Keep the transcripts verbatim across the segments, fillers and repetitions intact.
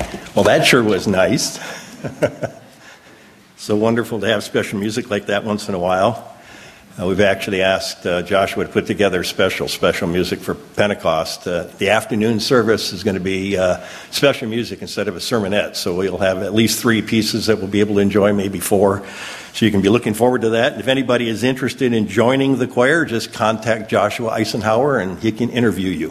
Well, that sure was nice. So wonderful to have special music like that once in a while. Uh, we've actually asked uh, Joshua to put together special, special music for Pentecost. Uh, the afternoon service is going to be uh, special music instead of a sermonette, so we'll have at least three pieces that we'll be able to enjoy, maybe four. So you can be looking forward to that. And if anybody is interested in joining the choir, just contact Joshua Eisenhower and he can interview you.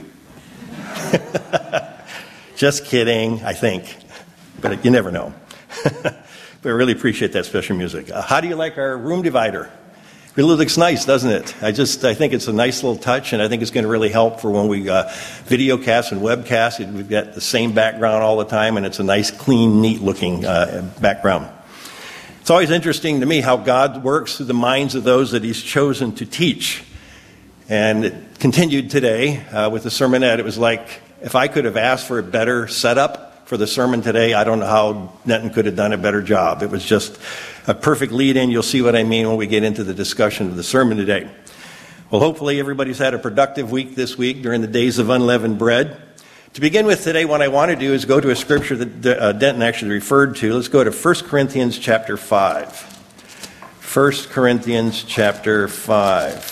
Just kidding, I think. But you never know. But I really appreciate that special music. Uh, how do you like our room divider? It really looks nice, doesn't it? I just, I think it's a nice little touch, and I think it's going to really help for when we uh, video cast and webcast. We've got the same background all the time, and it's a nice, clean, neat-looking uh, background. It's always interesting to me how God works through the minds of those that He's chosen to teach. And it continued today uh, with the sermonette. It was like, if I could have asked for a better setup for the sermon today, I don't know how Netton could have done a better job. It was just a perfect lead-in. You'll see what I mean when we get into the discussion of the sermon today. Well, hopefully everybody's had a productive week this week during the days of unleavened bread. To begin with today, what I want to do is go to a scripture that uh, Denton actually referred to. Let's go to First Corinthians chapter five. First Corinthians chapter five.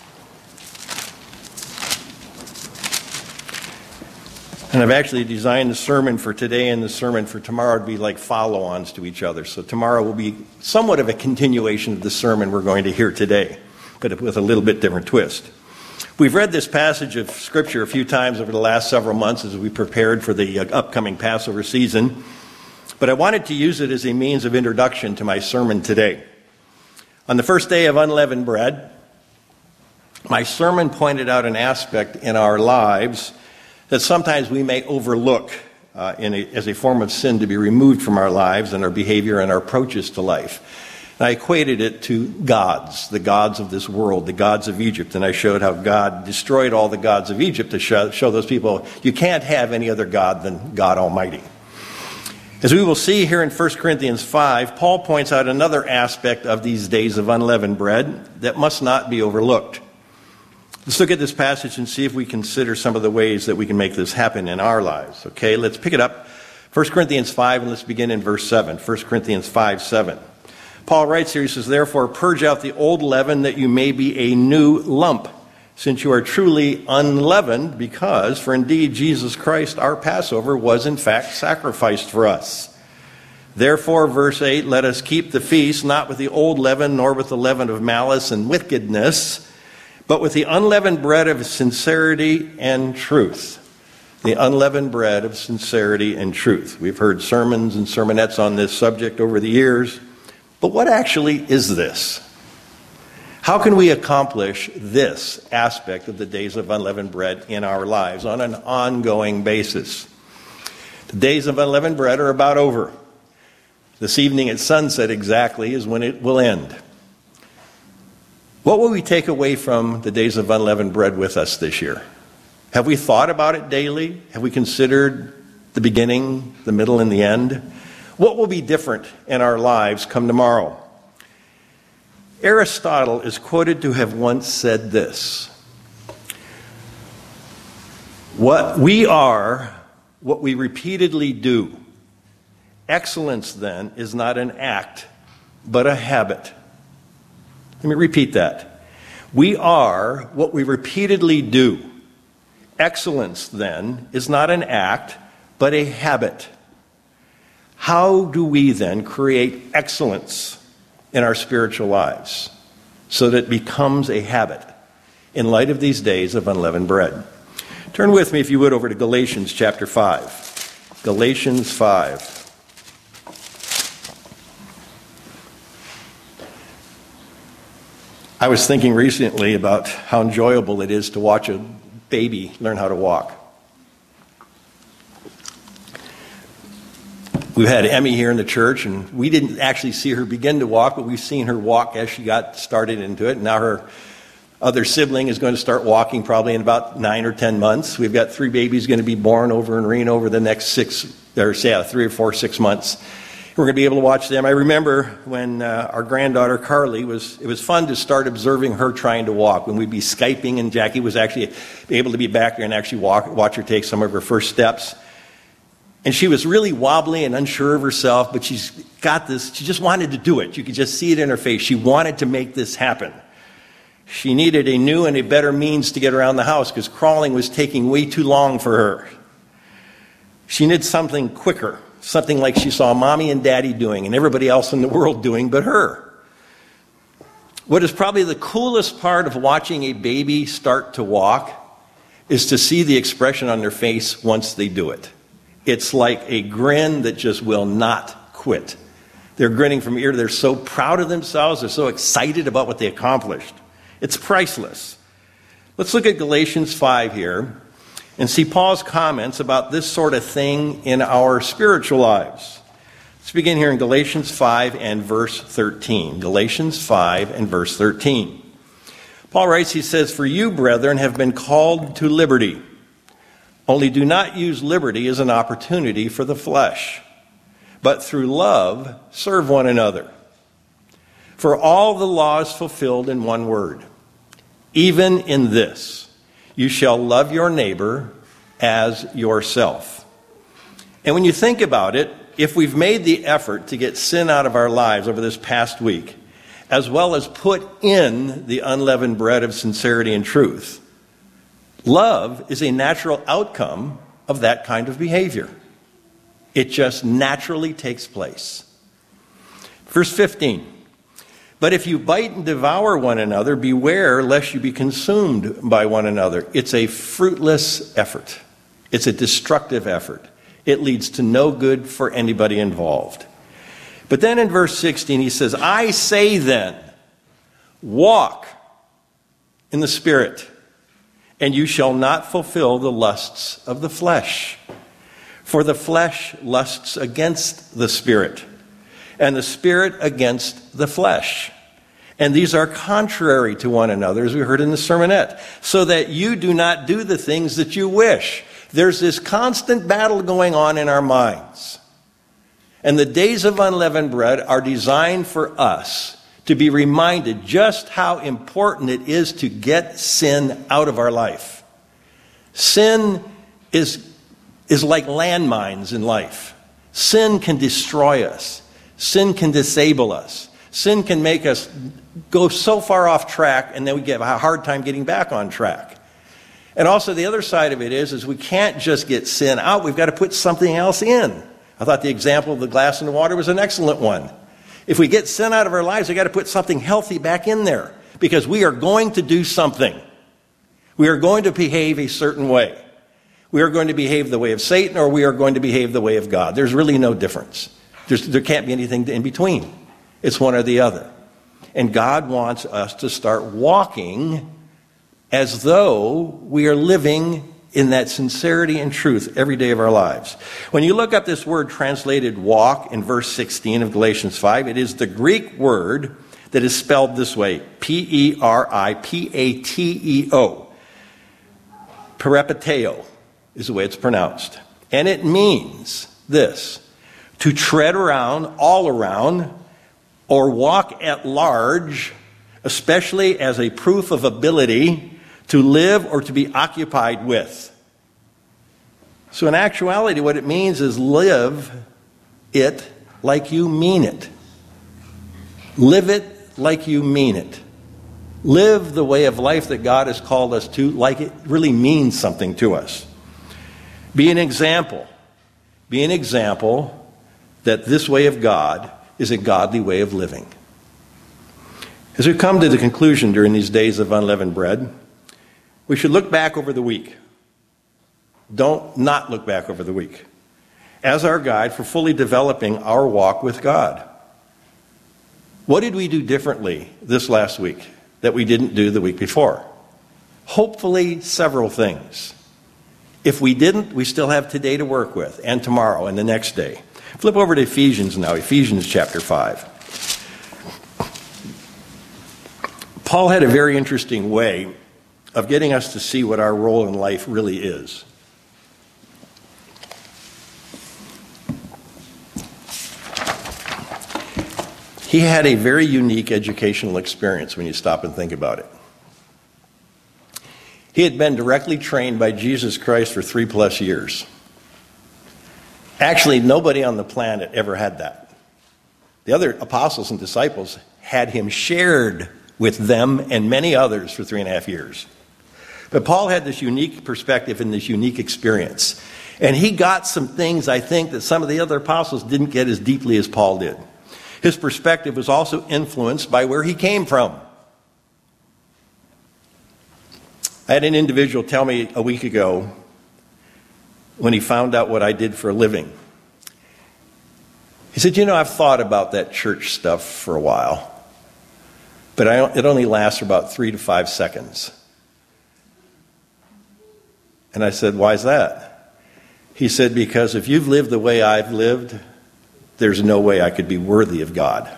And I've actually designed the sermon for today and the sermon for tomorrow to be like follow-ons to each other. So tomorrow will be somewhat of a continuation of the sermon we're going to hear today, but with a little bit different twist. We've read this passage of Scripture a few times over the last several months as we prepared for the upcoming Passover season, but I wanted to use it as a means of introduction to my sermon today. On the first day of unleavened bread, my sermon pointed out an aspect in our lives that sometimes we may overlook uh, in a, as a form of sin to be removed from our lives and our behavior and our approaches to life. And I equated it to gods, the gods of this world, the gods of Egypt. And I showed how God destroyed all the gods of Egypt to show, show those people you can't have any other God than God Almighty. As we will see here in First Corinthians five, Paul points out another aspect of these days of unleavened bread that must not be overlooked. Let's look at this passage and see if we consider some of the ways that we can make this happen in our lives. Okay, let's pick it up. First Corinthians five, and let's begin in verse seven. First Corinthians five, seven. Paul writes here, he says, "Therefore purge out the old leaven, that you may be a new lump, since you are truly unleavened, because, for indeed Jesus Christ, our Passover, was in fact sacrificed for us. Therefore," verse eight, "let us keep the feast, not with the old leaven, nor with the leaven of malice and wickedness, but with the unleavened bread of sincerity and truth." The unleavened bread of sincerity and truth. We've heard sermons and sermonettes on this subject over the years. But what actually is this? How can we accomplish this aspect of the days of unleavened bread in our lives on an ongoing basis? The days of unleavened bread are about over. This evening at sunset exactly is when it will end. What will we take away from the days of unleavened bread with us this year? Have we thought about it daily? Have we considered the beginning, the middle, and the end? What will be different in our lives come tomorrow? Aristotle is quoted to have once said this: "What we are, what we repeatedly do. Excellence, then, is not an act, but a habit." Let me repeat that. We are what we repeatedly do. Excellence, then, is not an act, but a habit. How do we then create excellence in our spiritual lives so that it becomes a habit in light of these days of unleavened bread? Turn with me, if you would, over to Galatians chapter five. Galatians five. I was thinking recently about how enjoyable it is to watch a baby learn how to walk. We've had Emmy here in the church, and we didn't actually see her begin to walk, but we've seen her walk as she got started into it. Now her other sibling is going to start walking probably in about nine or ten months. We've got three babies going to be born over in Reno over the next six, or say, three or four, six months. We're going to be able to watch them. I remember when uh, our granddaughter Carly was, it was fun to start observing her trying to walk. When we'd be Skyping and Jackie was actually able to be back there and actually walk, watch her take some of her first steps. And she was really wobbly and unsure of herself, but she's got this, she just wanted to do it. You could just see it in her face. She wanted to make this happen. She needed a new and a better means to get around the house because crawling was taking way too long for her. She needed something quicker, something like she saw mommy and daddy doing and everybody else in the world doing but her. What is probably the coolest part of watching a baby start to walk is to see the expression on their face once they do it. It's like a grin that just will not quit. They're grinning from ear to ear. They're so proud of themselves. They're so excited about what they accomplished. It's priceless. Let's look at Galatians five here and see Paul's comments about this sort of thing in our spiritual lives. Let's begin here in Galatians five and verse thirteen. Galatians five and verse thirteen. Paul writes, he says, "For you, brethren, have been called to liberty. Only do not use liberty as an opportunity for the flesh, but through love serve one another. For all the law is fulfilled in one word, even in this, you shall love your neighbor as yourself." And when you think about it, if we've made the effort to get sin out of our lives over this past week, as well as put in the unleavened bread of sincerity and truth, love is a natural outcome of that kind of behavior. It just naturally takes place. Verse fifteen. "But if you bite and devour one another, beware lest you be consumed by one another." It's a fruitless effort. It's a destructive effort. It leads to no good for anybody involved. But then in verse sixteen, he says, "I say then, walk in the Spirit, and you shall not fulfill the lusts of the flesh. For the flesh lusts against the Spirit, and the Spirit against the flesh. And these are contrary to one another," as we heard in the sermonette, "so that you do not do the things that you wish." There's this constant battle going on in our minds. And the days of unleavened bread are designed for us to be reminded just how important it is to get sin out of our life. Sin is, is like landmines in life. Sin can destroy us. Sin can disable us. Sin can make us go so far off track, and then we get a hard time getting back on track. And also the other side of it is, is we can't just get sin out. We've got to put something else in. I thought the example of the glass and the water was an excellent one. If we get sin out of our lives, we've got to put something healthy back in there, because we are going to do something. We are going to behave a certain way. We are going to behave the way of Satan, or we are going to behave the way of God. There's really no difference. There's, there can't be anything in between. It's one or the other. And God wants us to start walking as though we are living in that sincerity and truth every day of our lives. When you look up this word translated walk in verse sixteen of Galatians five, it is the Greek word that is spelled this way, P E R I P A T E O. Peripateo is the way it's pronounced. And it means this: to tread around, all around, or walk at large, especially as a proof of ability to live or to be occupied with. So in actuality, what it means is live it like you mean it. Live it like you mean it. Live the way of life that God has called us to like it really means something to us. Be an example. Be an example that this way of God is a godly way of living. As we come to the conclusion during these days of unleavened bread, we should look back over the week. Don't not look back over the week as our guide for fully developing our walk with God. What did we do differently this last week that we didn't do the week before? Hopefully several things. If we didn't, we still have today to work with, and tomorrow and the next day. Flip over to Ephesians now, Ephesians chapter five. Paul had a very interesting way of getting us to see what our role in life really is. He had a very unique educational experience when you stop and think about it. He had been directly trained by Jesus Christ for three plus years. Actually, nobody on the planet ever had that. The other apostles and disciples had him shared with them and many others for three and a half years. But Paul had this unique perspective and this unique experience. And he got some things, I think, that some of the other apostles didn't get as deeply as Paul did. His perspective was also influenced by where he came from. I had an individual tell me a week ago, when he found out what I did for a living. He said, you know, I've thought about that church stuff for a while, but I, it only lasts for about three to five seconds. And I said, why is that? He said, because if you've lived the way I've lived, there's no way I could be worthy of God.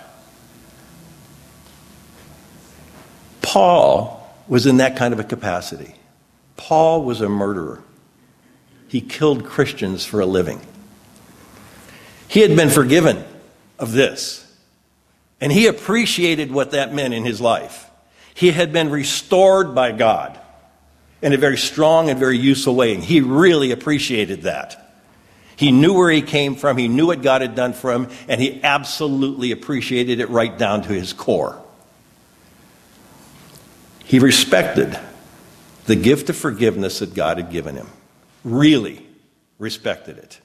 Paul was in that kind of a capacity. Paul was a murderer. He killed Christians for a living. He had been forgiven of this, and he appreciated what that meant in his life. He had been restored by God in a very strong and very useful way, and he really appreciated that. He knew where he came from, he knew what God had done for him, and he absolutely appreciated it right down to his core. He respected the gift of forgiveness that God had given him. Really respected it.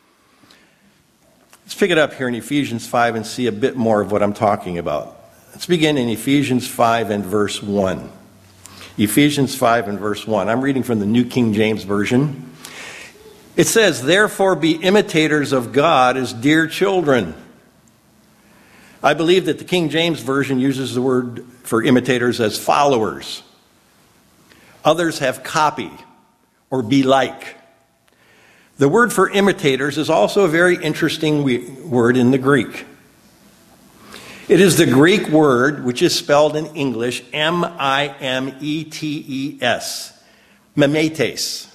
Let's pick it up here in Ephesians five and see a bit more of what I'm talking about. Let's begin in Ephesians five and verse one. Ephesians five and verse one. I'm reading from the New King James Version. It says, therefore be imitators of God as dear children. I believe that the King James Version uses the word for imitators as followers. Others have copy or be like. The word for imitators is also a very interesting word in the Greek. It is the Greek word which is spelled in English M I M E T E S, mimetes.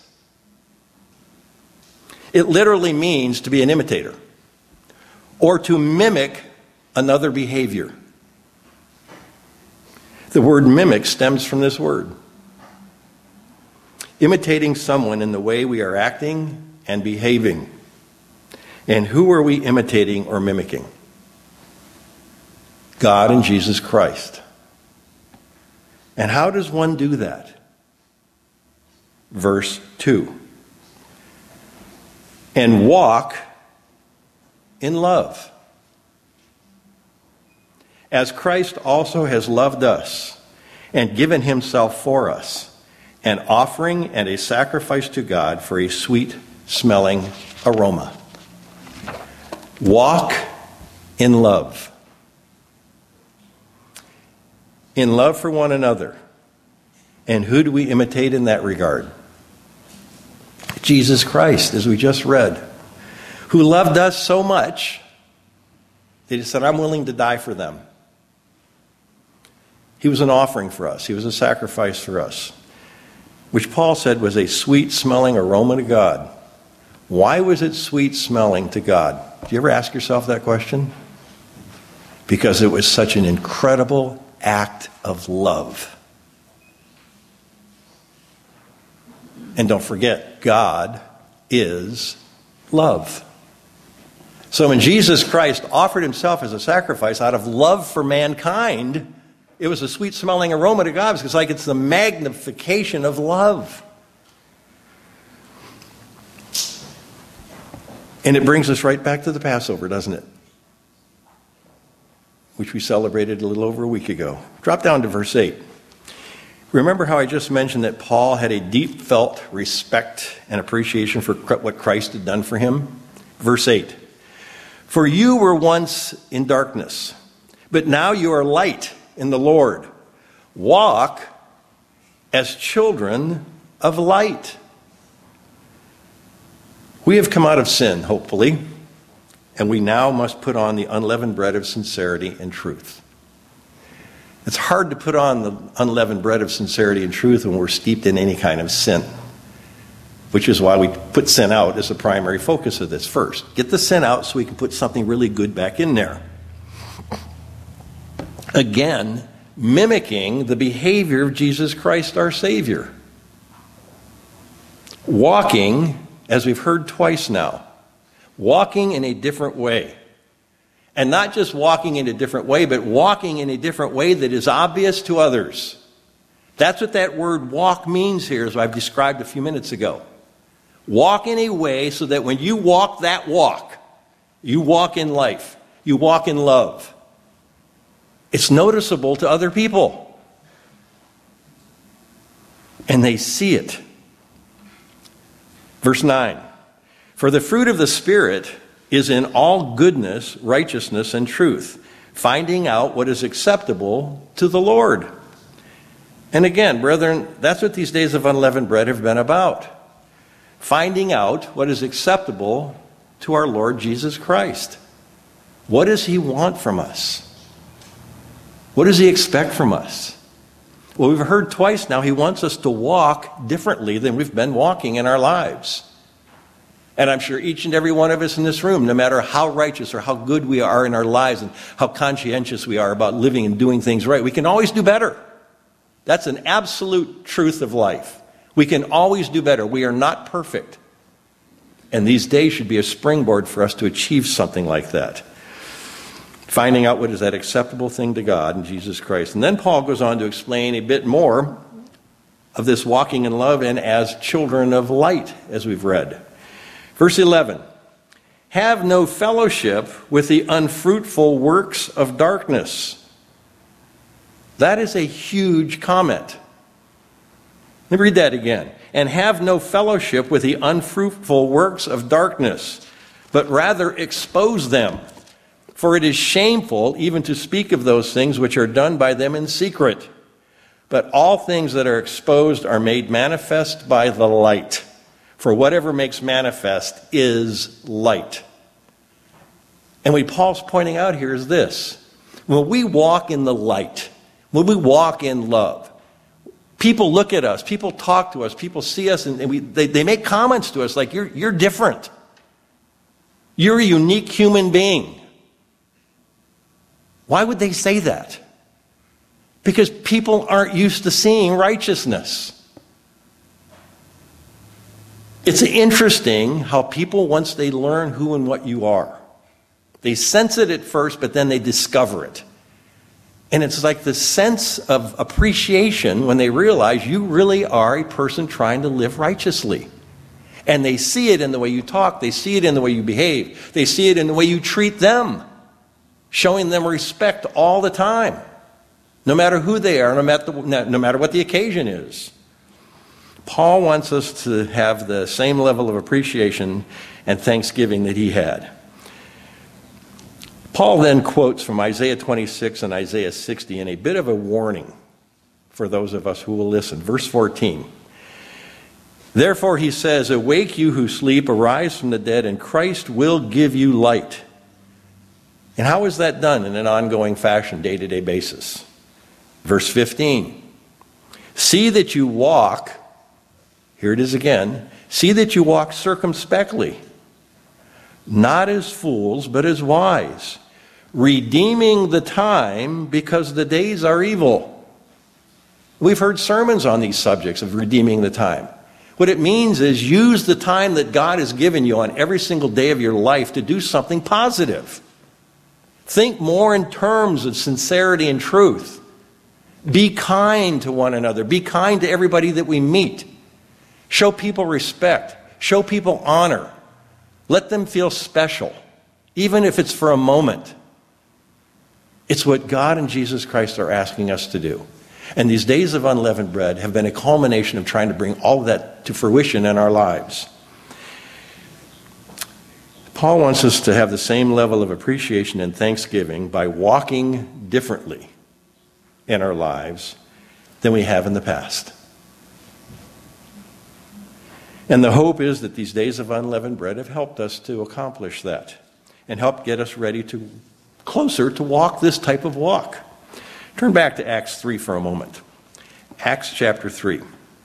It literally means to be an imitator or to mimic another behavior. The word mimic stems from this word. Imitating someone in the way we are acting and behaving. And who are we imitating or mimicking? God and Jesus Christ. And how does one do that? Verse two. And walk in love, as Christ also has loved us and given himself for us, an offering and a sacrifice to God for a sweet-smelling aroma. Walk in love. In love for one another. And who do we imitate in that regard? Jesus Christ, as we just read, who loved us so much that he said, I'm willing to die for them. He was an offering for us. He was a sacrifice for us, which Paul said was a sweet-smelling aroma to God. Why was it sweet-smelling to God? Do you ever ask yourself that question? Because it was such an incredible act of love. And don't forget, God is love. So when Jesus Christ offered himself as a sacrifice out of love for mankind, it was a sweet-smelling aroma to God. It's like it's the magnification of love. And it brings us right back to the Passover, doesn't it? Which we celebrated a little over a week ago. Drop down to verse eight. Remember how I just mentioned that Paul had a deep felt respect and appreciation for what Christ had done for him? Verse eight. For you were once in darkness, but now you are light in the Lord. Walk as children of light. We have come out of sin, hopefully, and we now must put on the unleavened bread of sincerity and truth. It's hard to put on the unleavened bread of sincerity and truth when we're steeped in any kind of sin, which is why we put sin out as the primary focus of this first. Get the sin out so we can put something really good back in there. Again, mimicking the behavior of Jesus Christ, our Savior. Walking, as we've heard twice now, Walking in a different way. And not just walking in a different way, but walking in a different way that is obvious to others. That's what that word walk means here, as I've described a few minutes ago. Walk in a way so that when you walk that walk, you walk in life, you walk in love. It's noticeable to other people. And they see it. Verse nine. For the fruit of the Spirit is in all goodness, righteousness, and truth, finding out what is acceptable to the Lord. And again, brethren, that's what these days of unleavened bread have been about. Finding out what is acceptable to our Lord Jesus Christ. What does he want from us? What does he expect from us? Well, we've heard twice now he wants us to walk differently than we've been walking in our lives. And I'm sure each and every one of us in this room, no matter how righteous or how good we are in our lives and how conscientious we are about living and doing things right, we can always do better. That's an absolute truth of life. We can always do better. We are not perfect. And these days should be a springboard for us to achieve something like that. Finding out what is that acceptable thing to God in Jesus Christ. And then Paul goes on to explain a bit more of this walking in love and as children of light, as we've read. Verse eleven, have no fellowship with the unfruitful works of darkness. That is a huge comment. Let me read that again. And have no fellowship with the unfruitful works of darkness, but rather expose them. For it is shameful even to speak of those things which are done by them in secret. But all things that are exposed are made manifest by the light. For whatever makes manifest is light. And what Paul's pointing out here is this. When we walk in the light, when we walk in love, people look at us, people talk to us, people see us, and we, they, they make comments to us like, you're, you're different. You're a unique human being. Why would they say that? Because people aren't used to seeing righteousness. It's interesting how people, once they learn who and what you are, they sense it at first, but then they discover it. And it's like the sense of appreciation when they realize you really are a person trying to live righteously. And they see it in the way you talk. They see it in the way you behave. They see it in the way you treat them. Showing them respect all the time. No matter who they are, no matter, the, no matter what the occasion is. Paul wants us to have the same level of appreciation and thanksgiving that he had. Paul then quotes from Isaiah twenty-six and Isaiah sixty in a bit of a warning for those of us who will listen. Verse fourteen. Therefore he says, awake you who sleep, arise from the dead, and Christ will give you light. And how is that done in an ongoing fashion, day-to-day basis? Verse fifteen. See that you walk, here it is again, see that you walk circumspectly, not as fools, but as wise, redeeming the time because the days are evil. We've heard sermons on these subjects of redeeming the time. What it means is use the time that God has given you on every single day of your life to do something positive. Think more in terms of sincerity and truth. Be kind to one another. Be kind to everybody that we meet. Show people respect. Show people honor. Let them feel special, even if it's for a moment. It's what God and Jesus Christ are asking us to do. And these days of unleavened bread have been a culmination of trying to bring all of that to fruition in our lives. Paul wants us to have the same level of appreciation and thanksgiving by walking differently in our lives than we have in the past. And the hope is that these days of unleavened bread have helped us to accomplish that and helped get us ready to closer to walk this type of walk. Turn back to Acts three for a moment. Acts chapter three.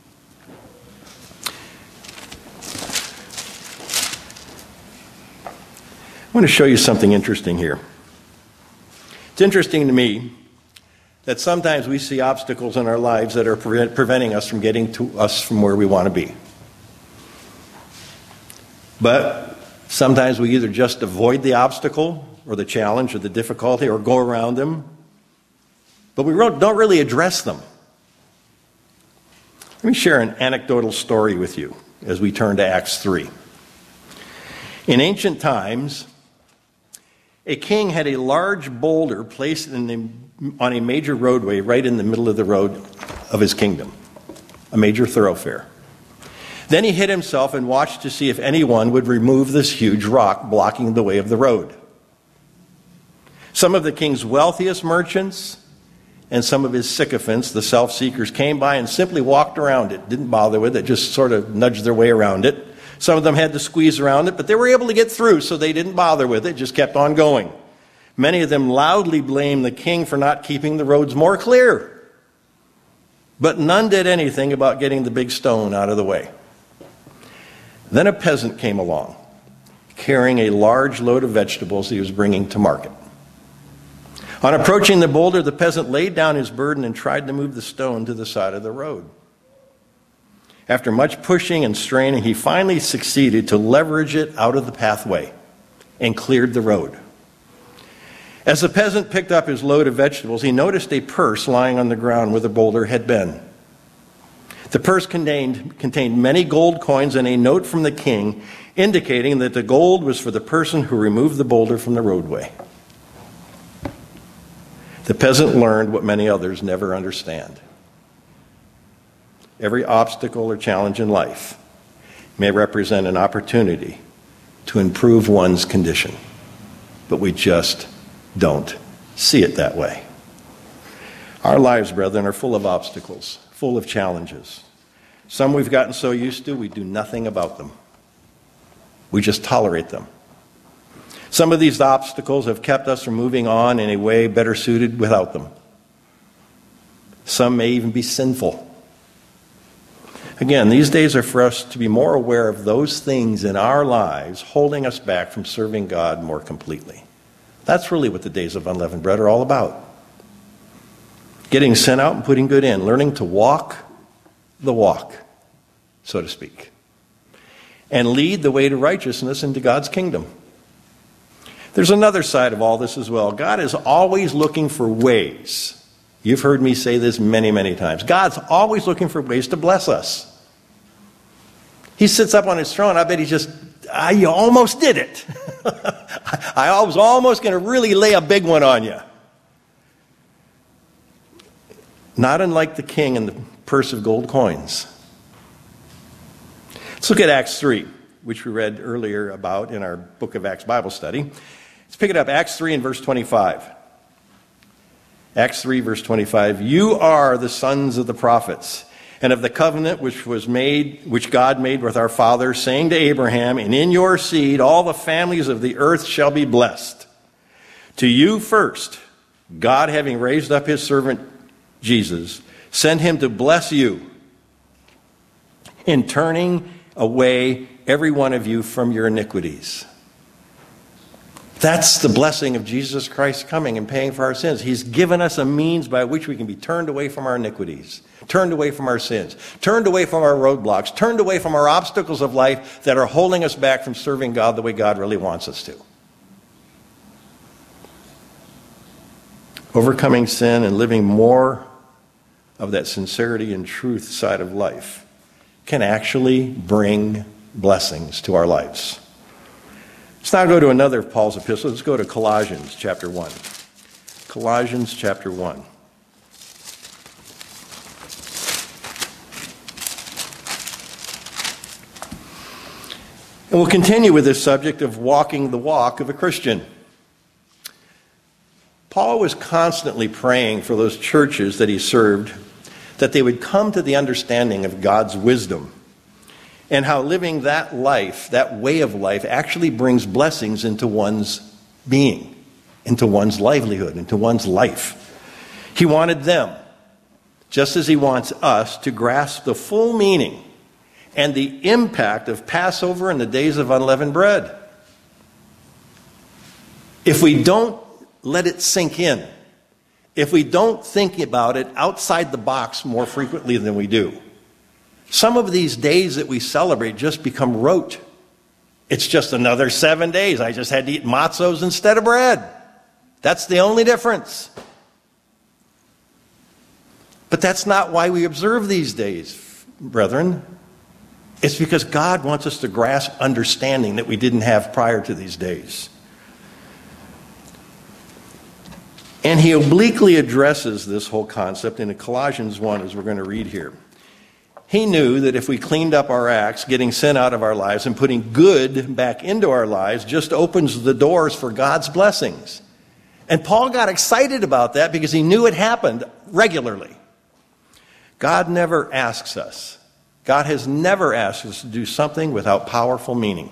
I want to show you something interesting here. It's interesting to me that sometimes we see obstacles in our lives that are pre- preventing us from getting to us from where we want to be. But Sometimes we either just avoid the obstacle or the challenge or the difficulty or go around them, but we don't really address them. Let me share an anecdotal story with you as we turn to Acts three. In ancient times, a king had a large boulder placed in the, on a major roadway right in the middle of the road of his kingdom, a major thoroughfare. Then he hid himself and watched to see if anyone would remove this huge rock blocking the way of the road. Some of the king's wealthiest merchants and some of his sycophants, the self-seekers, came by and simply walked around it, didn't bother with it, just sort of nudged their way around it. Some of them had to squeeze around it, but they were able to get through, so they didn't bother with it, just kept on going. Many of them loudly blamed the king for not keeping the roads more clear. But none did anything about getting the big stone out of the way. Then a peasant came along, carrying a large load of vegetables he was bringing to market. On approaching the boulder, the peasant laid down his burden and tried to move the stone to the side of the road. After much pushing and straining, he finally succeeded to leverage it out of the pathway and cleared the road. As the peasant picked up his load of vegetables, he noticed a purse lying on the ground where the boulder had been. The purse contained, contained many gold coins and a note from the king indicating that the gold was for the person who removed the boulder from the roadway. The peasant learned what many others never understand. Every obstacle or challenge in life may represent an opportunity to improve one's condition, but we just don't see it that way. Our lives, brethren, are full of obstacles, full of challenges. Some we've gotten so used to, we do nothing about them. We just tolerate them. Some of these obstacles have kept us from moving on in a way better suited without them. Some may even be sinful. Again, these days are for us to be more aware of those things in our lives holding us back from serving God more completely. That's really what the days of unleavened bread are all about. Getting sent out and putting good in, learning to walk the walk, so to speak, and lead the way to righteousness into God's kingdom. There's another side of all this as well. God is always looking for ways. You've heard me say this many, many times. God's always looking for ways to bless us. He sits up on his throne. I bet he just, ah, you almost did it. I was almost going to really lay a big one on you. Not unlike the king and the purse of gold coins. Let's look at Acts three, which we read earlier about in our Book of Acts Bible study. Let's pick it up, Acts three and verse twenty-five. Acts three, verse twenty-five. You are the sons of the prophets, and of the covenant which was made, which God made with our fathers, saying to Abraham, and in your seed all the families of the earth shall be blessed. To you first, God, having raised up his servant Jesus, sent him to bless you in turning away every one of you from your iniquities. That's the blessing of Jesus Christ coming and paying for our sins. He's given us a means by which we can be turned away from our iniquities, turned away from our sins, turned away from our roadblocks, turned away from our obstacles of life that are holding us back from serving God the way God really wants us to. Overcoming sin and living more of that sincerity and truth side of life can actually bring blessings to our lives. Let's now go to another of Paul's epistles. Let's go to Colossians chapter one. Colossians chapter one. And we'll continue with this subject of walking the walk of a Christian. Paul was constantly praying for those churches that he served, that they would come to the understanding of God's wisdom and how living that life, that way of life, actually brings blessings into one's being, into one's livelihood, into one's life. He wanted them, just as he wants us, to grasp the full meaning and the impact of Passover and the days of unleavened bread. If we don't let it sink in, if we don't think about it outside the box more frequently than we do, some of these days that we celebrate just become rote. It's just another seven days. I just had to eat matzos instead of bread. That's the only difference. But that's not why we observe these days, brethren. It's because God wants us to grasp understanding that we didn't have prior to these days. And he obliquely addresses this whole concept in Colossians one, as we're going to read here. He knew that if we cleaned up our acts, getting sin out of our lives and putting good back into our lives just opens the doors for God's blessings. And Paul got excited about that because he knew it happened regularly. God never asks us. God has never asked us to do something without powerful meaning.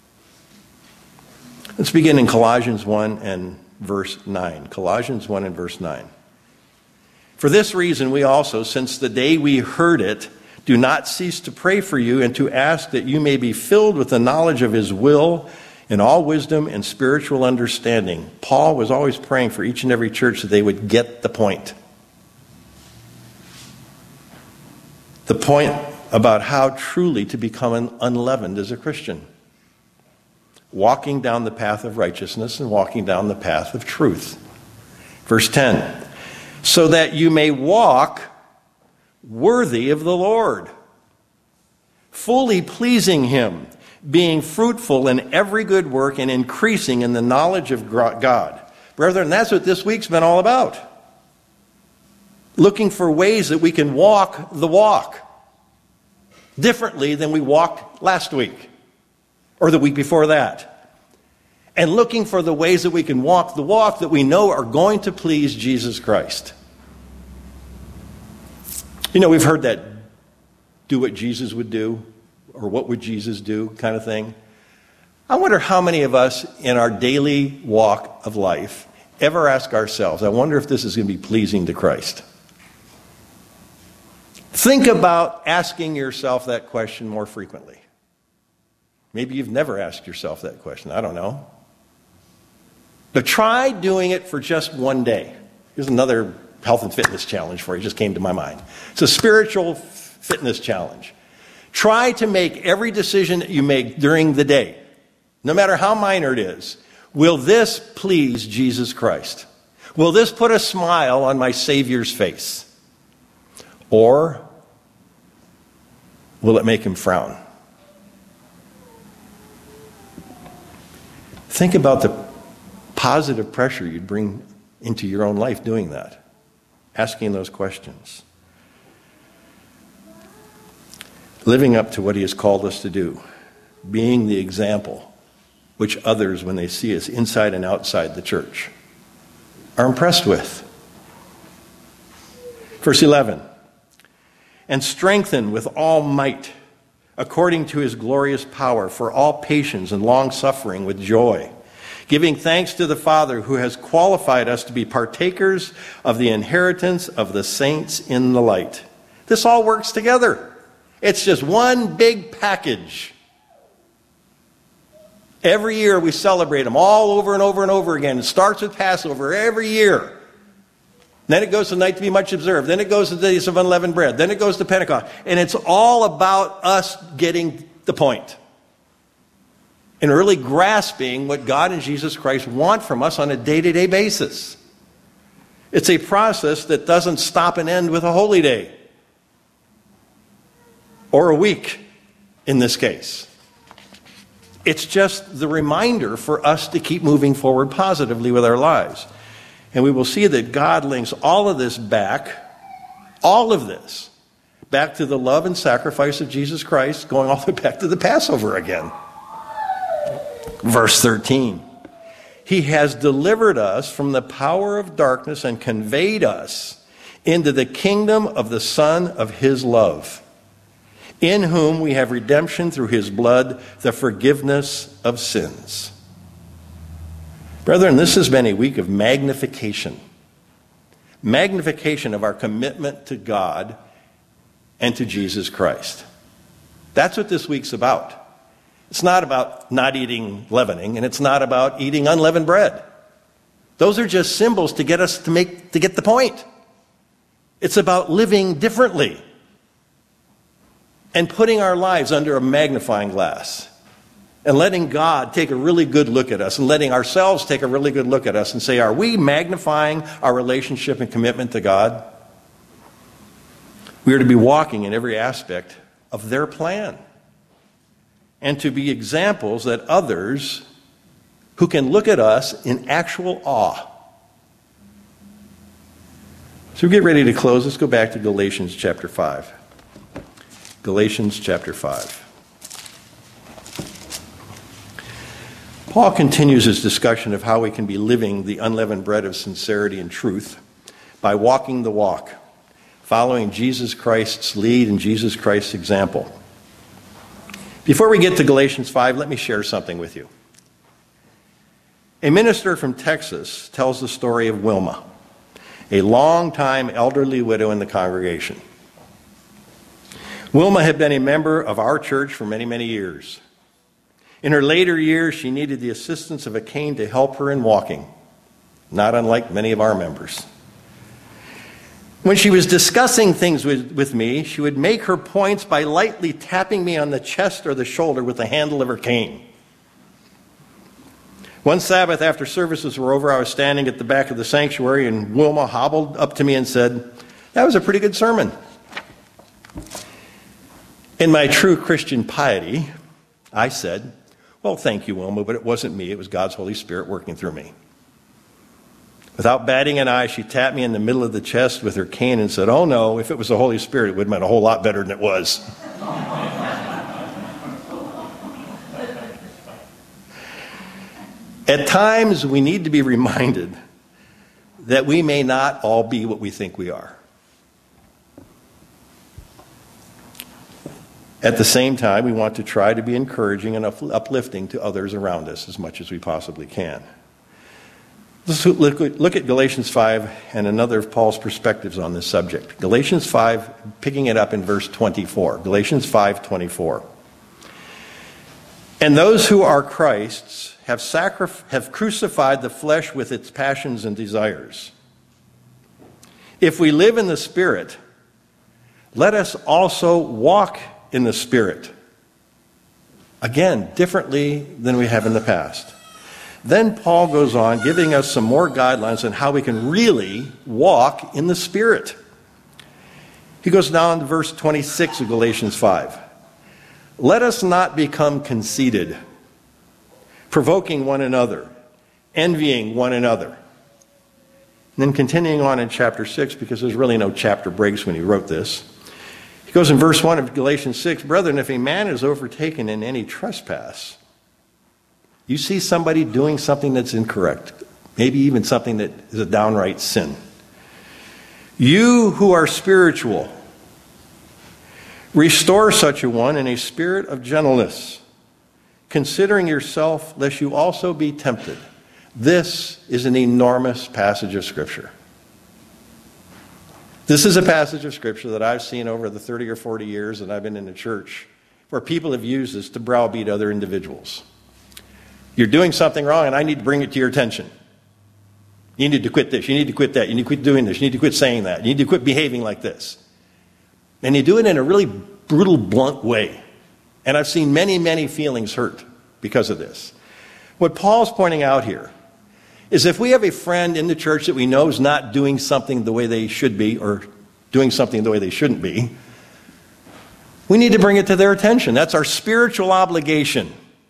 Let's begin in Colossians one and verse nine. Colossians one and verse nine. For this reason we also, since the day we heard it, do not cease to pray for you and to ask that you may be filled with the knowledge of his will in all wisdom and spiritual understanding. Paul was always praying for each and every church that they would get the point. The point about how truly to become unleavened as a Christian. Walking down the path of righteousness and walking down the path of truth. Verse ten. So that you may walk worthy of the Lord, fully pleasing him, being fruitful in every good work and increasing in the knowledge of God. Brethren, that's what this week's been all about. Looking for ways that we can walk the walk differently than we walked last week or the week before that. And looking for the ways that we can walk the walk that we know are going to please Jesus Christ. You know, we've heard that do what Jesus would do, or what would Jesus do kind of thing. I wonder how many of us in our daily walk of life ever ask ourselves, I wonder if this is going to be pleasing to Christ. Think about asking yourself that question more frequently. Maybe you've never asked yourself that question. I don't know. But try doing it for just one day. Here's another health and fitness challenge for you. It just came to my mind. It's a spiritual fitness challenge. Try to make every decision that you make during the day, no matter how minor it is, will this please Jesus Christ? Will this put a smile on my Savior's face? Or will it make him frown? Think about the positive pressure you'd bring into your own life doing that, asking those questions. Living up to what he has called us to do, being the example which others, when they see us inside and outside the church, are impressed with. Verse eleven. And strengthen with all might, according to his glorious power, for all patience and long-suffering with joy, giving thanks to the Father who has qualified us to be partakers of the inheritance of the saints in the light. This all works together. It's just one big package. Every year we celebrate them all over and over and over again. It starts with Passover every year. Then it goes to the night to be much observed. Then it goes to the days of unleavened bread. Then it goes to Pentecost. And it's all about us getting the point. And really grasping what God and Jesus Christ want from us on a day-to-day basis. It's a process that doesn't stop and end with a holy day. Or a week, in this case. It's just the reminder for us to keep moving forward positively with our lives. And we will see that God links all of this back, all of this, back to the love and sacrifice of Jesus Christ, going all the way back to the Passover again. Verse thirteen. He has delivered us from the power of darkness and conveyed us into the kingdom of the Son of his love, in whom we have redemption through his blood, the forgiveness of sins. Brethren, this has been a week of magnification. Magnification of our commitment to God and to Jesus Christ. That's what this week's about. It's not about not eating leavening, and it's not about eating unleavened bread. Those are just symbols to get us to make to get the point. It's about living differently and putting our lives under a magnifying glass and letting God take a really good look at us and letting ourselves take a really good look at us and say, are we magnifying our relationship and commitment to God? We are to be walking in every aspect of their plan and to be examples that others who can look at us in actual awe. So we get ready to close. Let's go back to Galatians chapter five. Galatians chapter five. Paul continues his discussion of how we can be living the unleavened bread of sincerity and truth by walking the walk, following Jesus Christ's lead and Jesus Christ's example. Before we get to Galatians five, let me share something with you. A minister from Texas tells the story of Wilma, a long-time elderly widow in the congregation. Wilma had been a member of our church for many, many years. In her later years, she needed the assistance of a cane to help her in walking, not unlike many of our members. When she was discussing things with, with me, she would make her points by lightly tapping me on the chest or the shoulder with the handle of her cane. One Sabbath after services were over, I was standing at the back of the sanctuary, and Wilma hobbled up to me and said, "That was a pretty good sermon." In my true Christian piety, I said, "Well, thank you, Wilma, but it wasn't me. It was God's Holy Spirit working through me." Without batting an eye, she tapped me in the middle of the chest with her cane and said, "Oh no, if it was the Holy Spirit, it would have been a whole lot better than it was." At times, we need to be reminded that we may not all be what we think we are. At the same time, we want to try to be encouraging and uplifting to others around us as much as we possibly can. Let's look at Galatians five and another of Paul's perspectives on this subject. Galatians five, picking it up in verse twenty-four. Galatians five twenty-four. "And those who are Christ's have, sacrif- have crucified the flesh with its passions and desires. If we live in the Spirit, let us also walk in the Spirit." Again, differently than we have in the past. Then Paul goes on giving us some more guidelines on how we can really walk in the Spirit. He goes down to verse twenty-six of Galatians five. "Let us not become conceited, provoking one another, envying one another." And then continuing on in chapter six, because there's really no chapter breaks when he wrote this. He goes in verse one of Galatians six, "Brethren, if a man is overtaken in any trespass," you see somebody doing something that's incorrect, maybe even something that is a downright sin. "You who are spiritual, restore such a one in a spirit of gentleness, considering yourself, lest you also be tempted." This is an enormous passage of Scripture. This is a passage of Scripture that I've seen over the thirty or forty years that I've been in the church, where people have used this to browbeat other individuals. You're doing something wrong, and I need to bring it to your attention. You need to quit this. You need to quit that. You need to quit doing this. You need to quit saying that. You need to quit behaving like this. And you do it in a really brutal, blunt way. And I've seen many, many feelings hurt because of this. What Paul's pointing out here is if we have a friend in the church that we know is not doing something the way they should be or doing something the way they shouldn't be, we need to bring it to their attention. That's our spiritual obligation.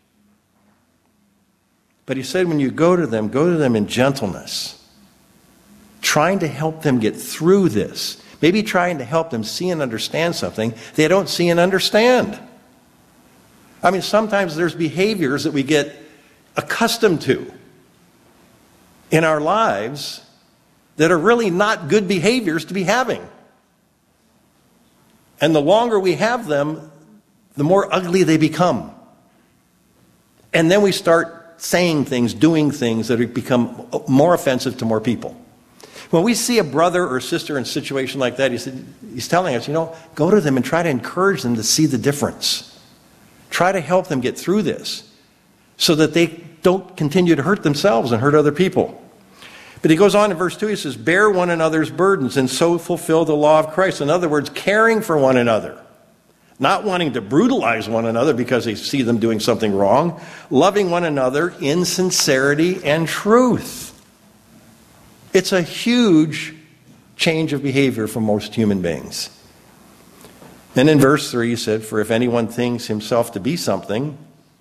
But he said when you go to them, go to them in gentleness, trying to help them get through this. Maybe trying to help them see and understand something they don't see and understand. I mean, sometimes there's behaviors that we get accustomed to in our lives that are really not good behaviors to be having. And the longer we have them, the more ugly they become. And then we start saying things, doing things that become more offensive to more people. When we see a brother or sister in a situation like that, he's, he's telling us, you know, go to them and try to encourage them to see the difference. Try to help them get through this so that they don't continue to hurt themselves and hurt other people. But he goes on in verse two, he says, "Bear one another's burdens and so fulfill the law of Christ." In other words, caring for one another. not wanting to brutalize one another because they see them doing something wrong, loving one another in sincerity and truth. It's a huge change of behavior for most human beings. And in verse three, he said, "For if anyone thinks himself to be something,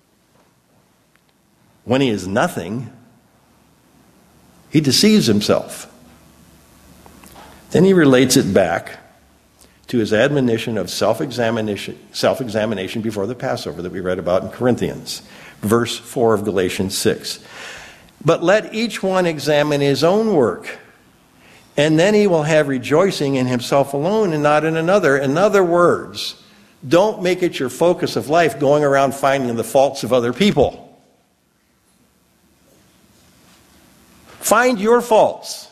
when he is nothing, he deceives himself." Then he relates it back to his admonition of self-examination, self-examination before the Passover that we read about in Corinthians. Verse four of Galatians six. "But let each one examine his own work, and then he will have rejoicing in himself alone and not in another." In other words, don't make it your focus of life going around finding the faults of other people. Find your faults.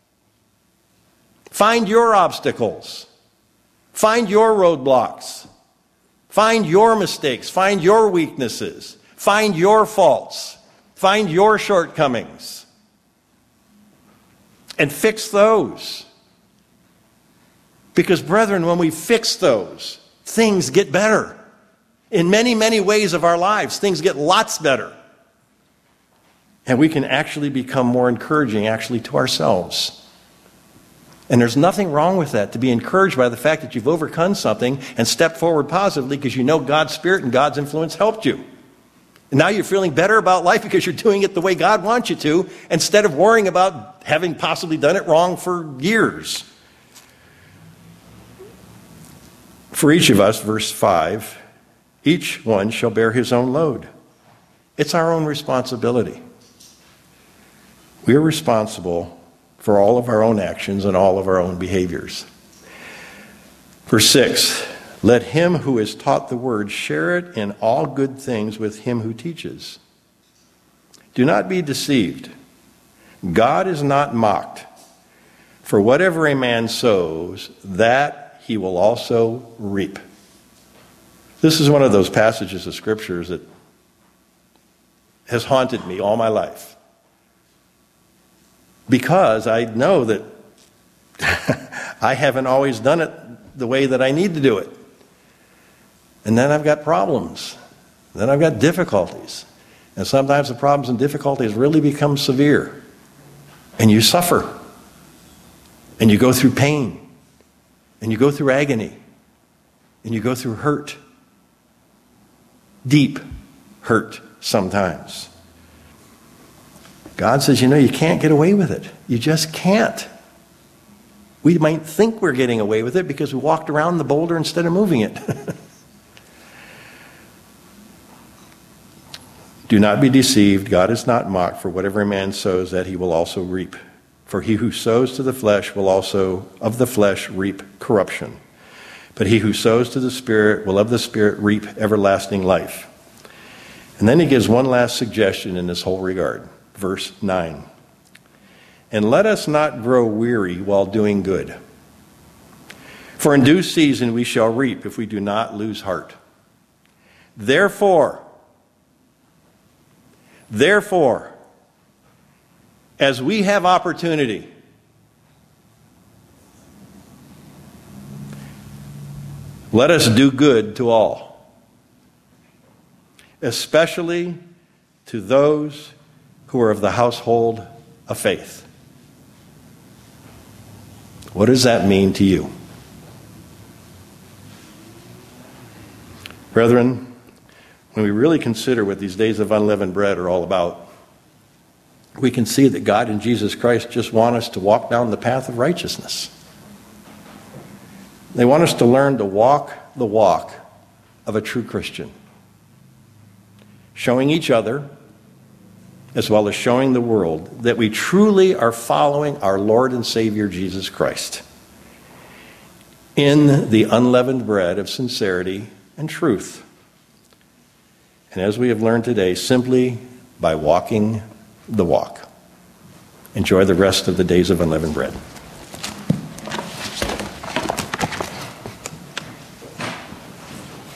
Find your obstacles. Find your roadblocks. Find your mistakes. Find your weaknesses. Find your faults. Find your shortcomings. And fix those. Because, brethren, when we fix those, things get better. In many, many ways of our lives, things get lots better. And we can actually become more encouraging, actually, to ourselves. And there's nothing wrong with that, to be encouraged by the fact that you've overcome something and stepped forward positively because you know God's Spirit and God's influence helped you. And now you're feeling better about life because you're doing it the way God wants you to, instead of worrying about having possibly done it wrong for years. For each of us, verse five, each one shall bear his own load. It's our own responsibility. We are responsible for all of our own actions and all of our own behaviors. Verse six, let him who is taught the word share it in all good things with him who teaches. Do not be deceived. God is not mocked. For whatever a man sows, that he will also reap. This is one of those passages of scriptures that has haunted me all my life. Because I know that I haven't always done it the way that I need to do it. And then I've got problems. Then I've got difficulties. And sometimes the problems and difficulties really become severe. And you suffer. And you go through pain. And you go through agony. And you go through hurt. Deep hurt sometimes. God says, you know, you can't get away with it. You just can't. We might think we're getting away with it because we walked around the boulder instead of moving it. Do not be deceived. God is not mocked. For whatever a man sows, that he will also reap. For he who sows to the flesh will also of the flesh reap corruption. But he who sows to the Spirit will of the Spirit reap everlasting life. And then he gives one last suggestion in this whole regard. Verse nine. And let us not grow weary while doing good. For in due season we shall reap if we do not lose heart. Therefore, therefore, as we have opportunity, let us do good to all, especially to those who are of the household of faith. What does that mean to you? Brethren, when we really consider what these days of unleavened bread are all about, we can see that God and Jesus Christ just want us to walk down the path of righteousness. They want us to learn to walk the walk of a true Christian, showing each other, as well as showing the world, that we truly are following our Lord and Savior Jesus Christ in the unleavened bread of sincerity and truth. And as we have learned today, simply by walking the walk. Enjoy the rest of the days of unleavened bread.